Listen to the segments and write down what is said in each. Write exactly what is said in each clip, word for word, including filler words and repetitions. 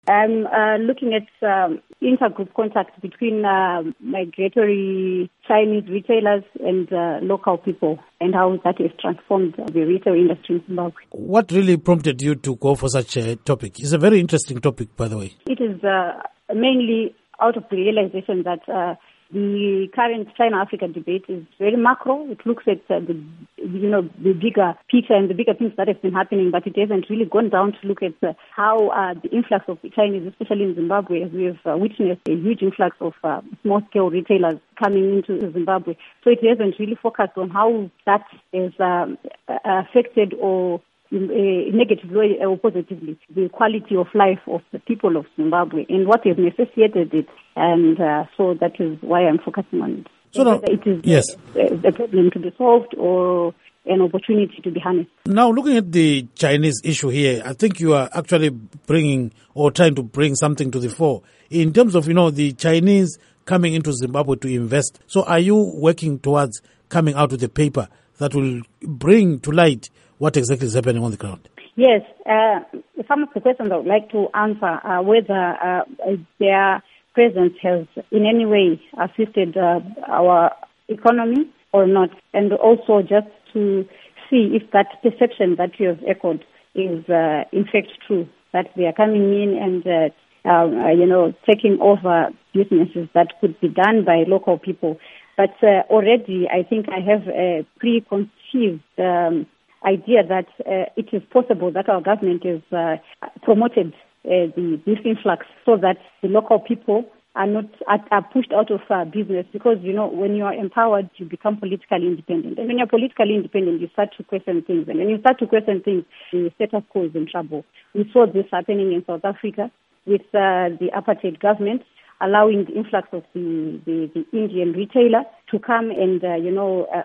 I'm uh, looking at um, intergroup contact between uh, migratory Chinese retailers and uh, local people, and how that has transformed the retail industry in Zimbabwe. What really prompted you to go for such a topic? It's a very interesting topic, by the way. It is uh, mainly out of the realization that uh, the current China-Africa debate is very macro. It looks at uh, the, you know, the bigger picture and the bigger things that have been happening, but it hasn't really gone down to look at uh, how uh, the influx of the Chinese, especially in Zimbabwe, as we've uh, witnessed a huge influx of uh, small-scale retailers coming into Zimbabwe. So it hasn't really focused on how that has um, affected or in a negative way or positively the quality of life of the people of Zimbabwe and what has necessitated it. And uh, so that is why I'm focusing on it. So now, it is yes. a, a problem to be solved or an opportunity to be harnessed. Now, looking at the Chinese issue here, I think you are actually bringing or trying to bring something to the fore in terms of, you know, the Chinese coming into Zimbabwe to invest. So are you working towards coming out with a paper that will bring to light what exactly is happening on the ground? Yes. Uh, some of the questions I would like to answer are whether uh, their presence has in any way assisted uh, our economy or not, and also just to see if that perception that you have echoed is uh, in fact true, that they are coming in and uh, uh, you know, taking over businesses that could be done by local people. But uh, already I think I have a preconceived um, idea that uh, it is possible that our government has uh, promoted uh, the, this influx so that the local people are not are, are pushed out of uh, business, because, you know, when you are empowered, you become politically independent. And when you're politically independent, you start to question things. And when you start to question things, the status quo is in trouble. We saw this happening in South Africa with uh, the apartheid government allowing the influx of the, the, the Indian retailer to come and, uh, you know, uh,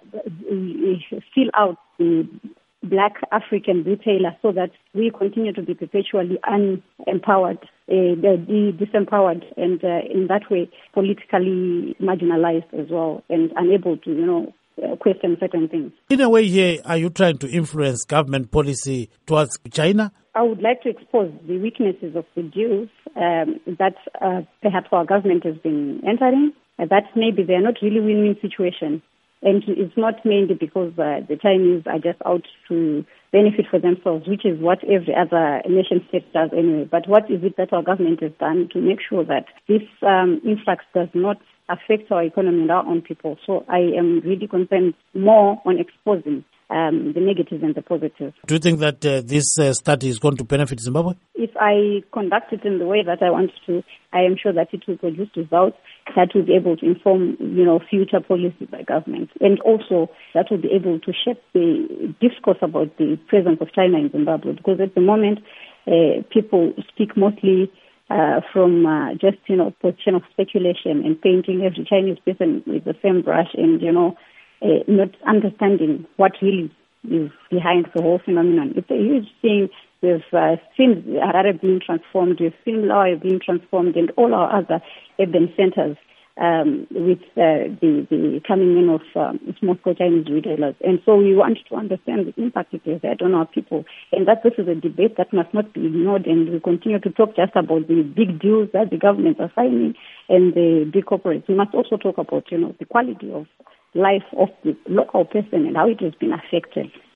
fill out the Black African retailer, so that we continue to be perpetually unempowered, uh, disempowered, and uh, in that way politically marginalized as well, and unable to, you know, uh, question certain things. In a way here, are you trying to influence government policy towards China? I would like to expose the weaknesses of the deals um, that uh, perhaps our government has been entering, uh, that maybe they are not really win-win situations. And it's not mainly because uh, the Chinese are just out to benefit for themselves, which is what every other nation state does anyway. But what is it that our government has done to make sure that this um, influx does not affect our economy and our own people? So I am really concerned more on exposing um, the negatives and the positives. Do you think that uh, this uh, study is going to benefit Zimbabwe? If I conduct it in the way that I want to, I am sure that it will produce results that will be able to inform, you know, future policy by government, and also that will be able to shape the discourse about the presence of China in Zimbabwe. Because at the moment, uh, people speak mostly uh, from uh, just, you know, position of speculation and painting every Chinese person with the same brush, and, you know, uh, not understanding what really is behind the whole phenomenon. It's a huge thing. We've uh, seen Harare being transformed, we've seen Bulawayo being transformed, and all our other urban centers um, with uh, the, the coming in of um, small-scale Chinese retailers. And so we want to understand the impact it has had on our people, and that this is a debate that must not be ignored, and we continue to talk just about the big deals that the governments are signing and the big corporates. We must also talk about, you know, the quality of life of the local person and how it has been affected.